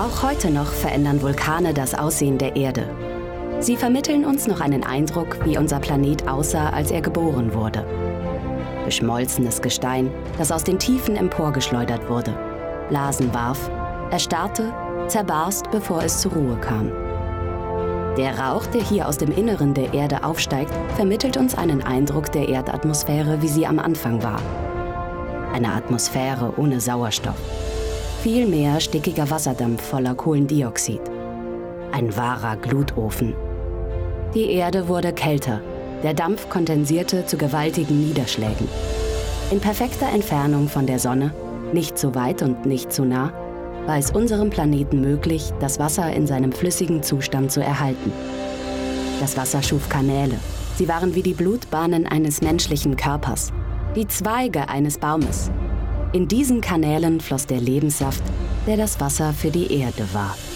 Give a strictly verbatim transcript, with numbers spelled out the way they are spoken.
Auch heute noch verändern Vulkane das Aussehen der Erde. Sie vermitteln uns noch einen Eindruck, wie unser Planet aussah, als er geboren wurde. Geschmolzenes Gestein, das aus den Tiefen emporgeschleudert wurde, Blasen warf, erstarrte, zerbarst, bevor es zur Ruhe kam. Der Rauch, der hier aus dem Inneren der Erde aufsteigt, vermittelt uns einen Eindruck der Erdatmosphäre, wie sie am Anfang war. Eine Atmosphäre ohne Sauerstoff. Viel mehr stickiger Wasserdampf voller Kohlendioxid. Ein wahrer Glutofen. Die Erde wurde kälter. Der Dampf kondensierte zu gewaltigen Niederschlägen. In perfekter Entfernung von der Sonne, nicht zu weit und nicht zu nah, war es unserem Planeten möglich, das Wasser in seinem flüssigen Zustand zu erhalten. Das Wasser schuf Kanäle. Sie waren wie die Blutbahnen eines menschlichen Körpers, die Zweige eines Baumes. In diesen Kanälen floss der Lebenssaft, der das Wasser für die Erde war.